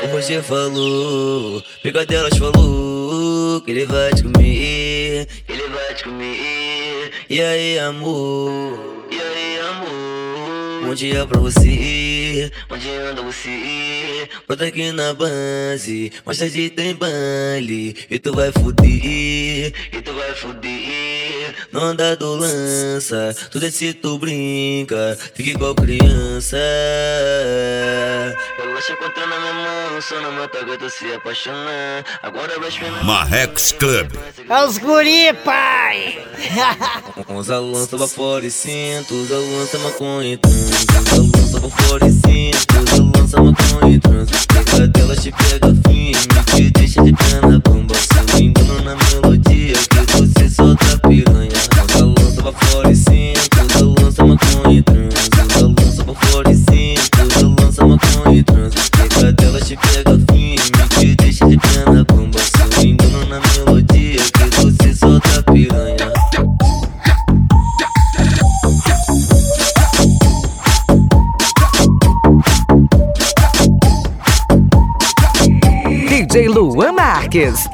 Você falou, Picadelas falou que ele vai te comer, que ele vai te comer. E aí, amor? E aí, amor? Bom dia pra você, onde anda você? Bota aqui na base, mais tarde tem baile. E tu vai fuder, e tu vai fuder. Não anda do lança, tu desce, tu brinca, fica igual criança. Relaxa contra na minha mão, só na mata tu se apaixonar. Agora vai esperar Marrex Club. É os guri, pai! Usa lança pra fora e cinto, usa lança maconha e trans. Usa lança pra fora e cinto, usa lança maconha e trans. Picadela te pega firme, te deixa de perna bamba. Se eu engano na melodia, que você solta piranha. Usa lança pra fora e cinto, usa lança maconha e trans. Usa lança pra fora e cinto, usa lança maconha e trans. Picadela te pega firme, te deixa de perna bamba. Se eu engano na melodia, que você solta piranha. DJ Luan Marques.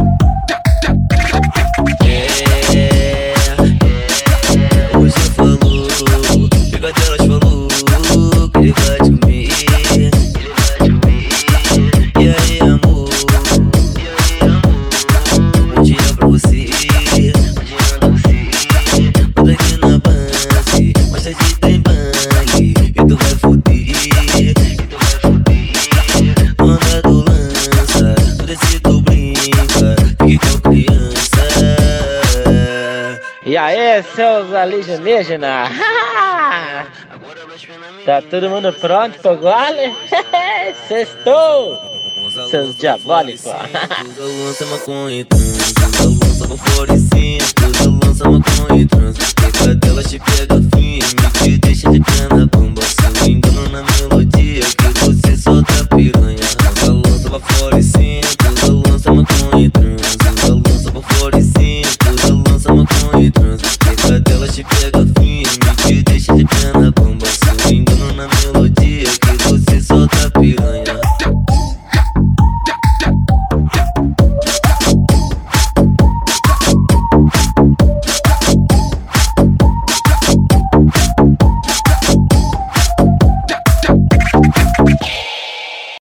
Você falou, Picadelas falou que ele vai te comer, ele vai te comer. E aí, amor? E aí, amor? Bom dia pra você, onde anda você? Bota aqui na base, mais tarde tem baile. E tu vai fuder, e tu vai fuder. Não anda do lança, tu desce, tu brinca, fica com criança. E aí, seus alienígenas? Tá todo mundo pronto pro gole? Sextou! Seus diabólicos! Usa lança maconha e trans, usa lança pra fora e cinto, usa lança maconha e trans. Picadela